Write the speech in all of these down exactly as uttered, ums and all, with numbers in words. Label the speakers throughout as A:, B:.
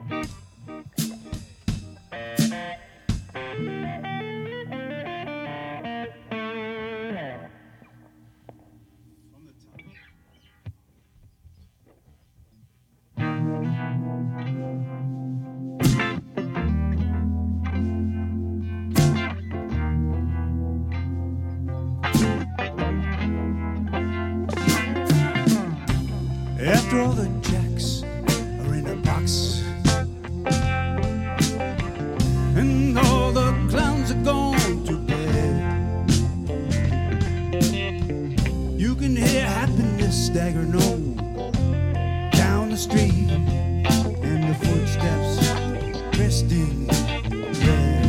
A: After all the jacks are in a box and all the clowns are gone to bed, you can hear happiness staggering on down the street and the footsteps dressed in red.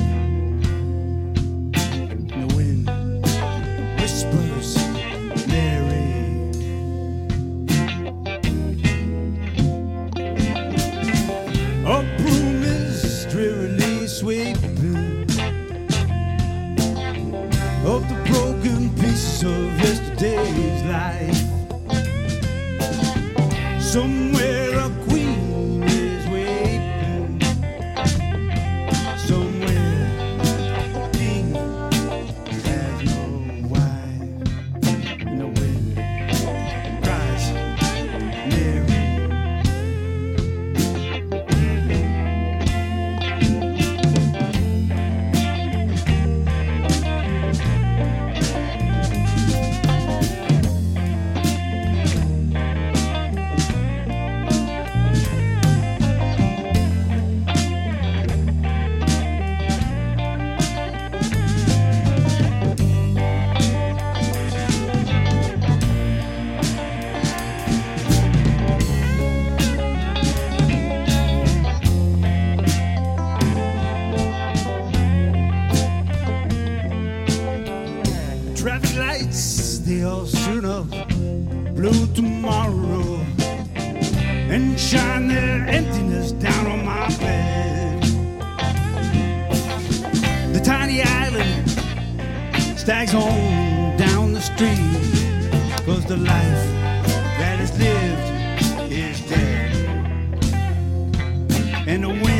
A: And the wind whispers Mary. A broom is drearily sweeping up the broken pieces of yesterday's life. Somewhere a queen is weeping. Somewhere a king has no wife. And the wind cries Mary. Traffic lights, they all soon up, blue tomorrow, and shine their emptiness down on my bed. The tiny island stags on down the street, 'cause the life that is lived is dead. And the wind